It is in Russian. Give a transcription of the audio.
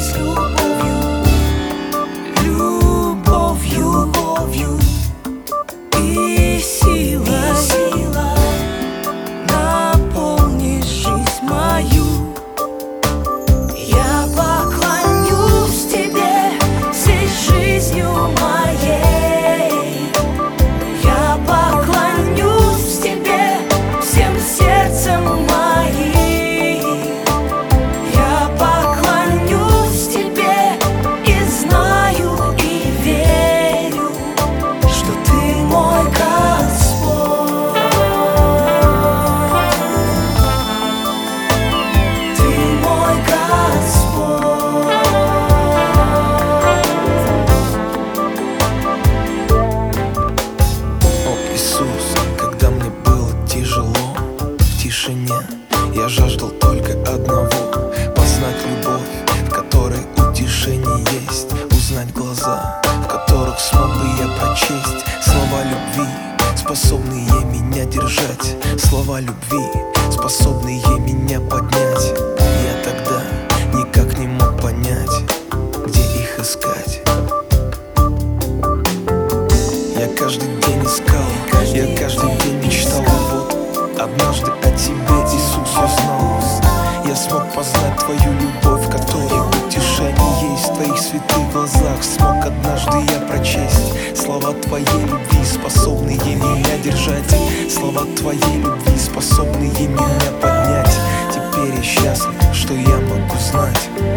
с любовью, любовью и сила наполни жизнь мою. Я поклонюсь тебе всей жизнью моей. Я поклонюсь тебе всем сердцем моим. Я поклонюсь тебе и знаю, и верю, что ты мой Господь. Ты мой Господь. О, Иисус, когда мне было тяжело в тишине, я жаждал только одного — познать любовь, в которой утешение есть, узнать глаза, в которых смог бы я прочесть слова любви, способные меня держать, слова любви, способные меня поднять. Я тогда никак не мог понять, где их искать. Я каждый день искал, я каждый день мечтал, и вот однажды о тебе, Иисус, узнал. Я смог познать твою любовь, в которой утешение есть, в твоих святых глазах смог однажды я прочесть слова твоей любви, способные меня держать, слова твоей любви, способные меня поднять. Теперь я счастлив, что я могу знать,